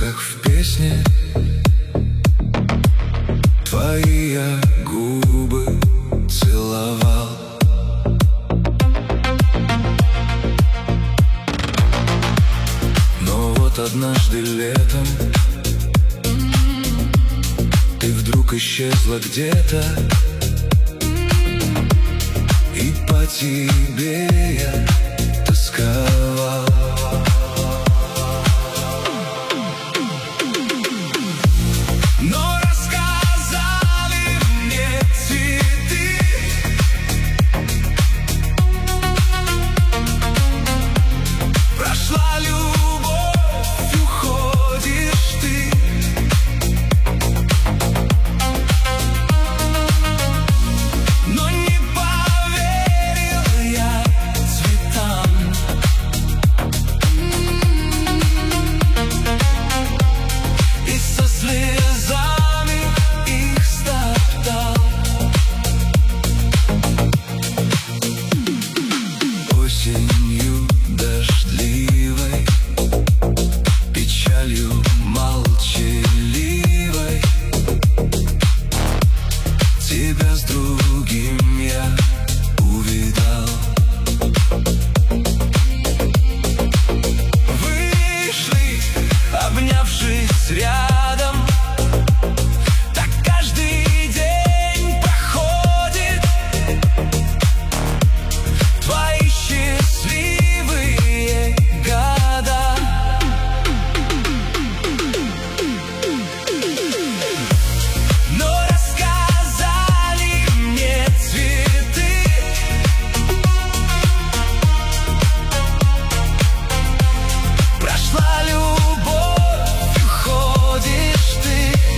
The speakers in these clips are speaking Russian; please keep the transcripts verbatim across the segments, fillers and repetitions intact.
как в песне. Твои я губы целовал. Но вот однажды летом ты вдруг исчезла где-то, и по тебе я тосковал. Но рассказали мне цветы, прошла любовь, уходишь ты. Но не поверил я цветам, и со слезами их стоптал. Осенью дождливой, печалью молчаливой, тебя с другим я увидал. Вышли, обнявшись рядом, так каждый день проходит. Твои счастливые года. Но рассказали мне цветы, прошла любовь, уходишь ты.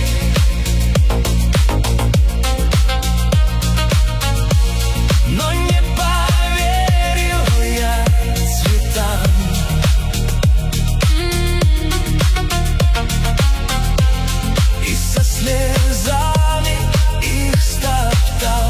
Но не поверил я цветам, и со слезами их стоптал.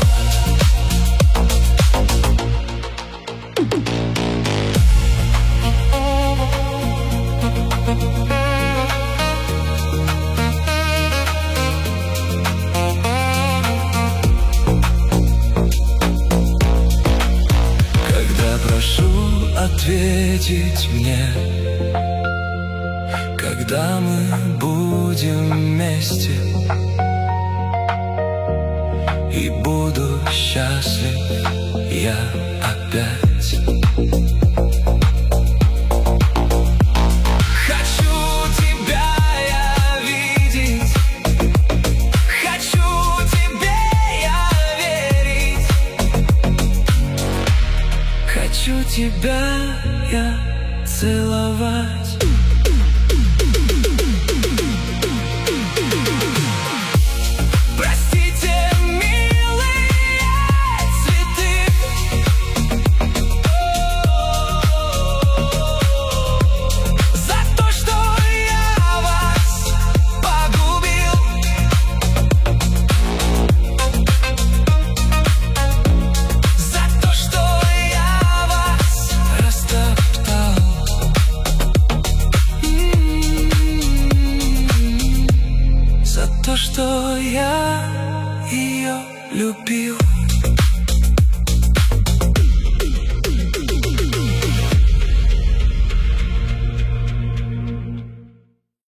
Когда прошу ответить мне, когда мы будем вместе, и буду счастлив я опять. Хочу тебя я видеть, хочу тебе я верить, хочу тебя я целовать. Простите, милые цветы, за то, что я вас погубил, за то, что я вас растоптал, за то, что я ее любил.